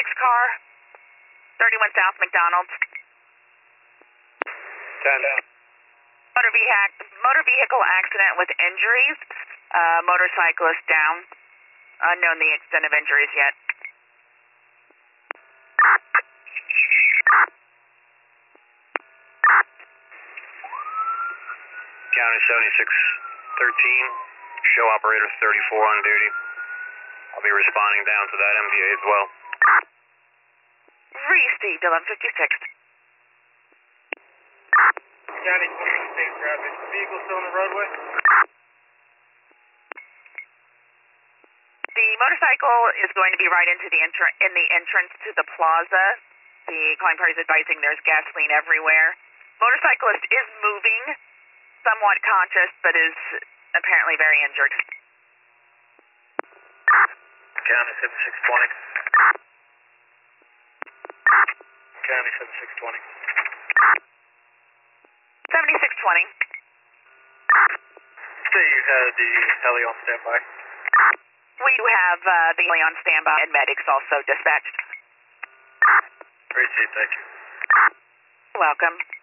car, 31 South McDonald's. 10. Motor vehicle accident with injuries. Motorcyclist down. Unknown the extent of injuries yet. County 7613, show operator 34 on duty. I'll be responding down to that MVA as well. Received 1156. County 26 traffic. Vehicle still on the roadway? The motorcycle is going to be right into the entrance to the plaza. The calling party is advising there's gasoline everywhere. Motorcyclist is moving, somewhat conscious, but is apparently very injured. County 7620. County 7620. 7620. So you had the heli on standby? We do have the heli on standby and medics also dispatched. Appreciate it, thank you. Welcome.